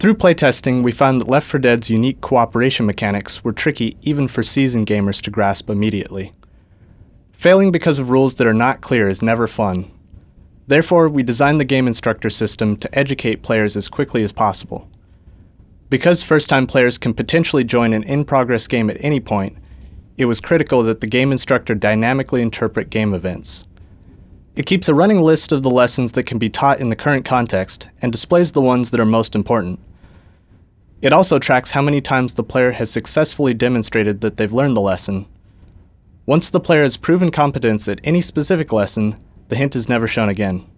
Through playtesting, we found that Left 4 Dead's unique cooperation mechanics were tricky even for seasoned gamers to grasp immediately. Failing because of rules that are not clear is never fun. Therefore, we designed the game instructor system to educate players as quickly as possible. Because first-time players can potentially join an in-progress game at any point, it was critical that the game instructor dynamically interpret game events. It keeps a running list of the lessons that can be taught in the current context and displays the ones that are most important. It also tracks how many times the player has successfully demonstrated that they've learned the lesson. Once the player has proven competence at any specific lesson, the hint is never shown again.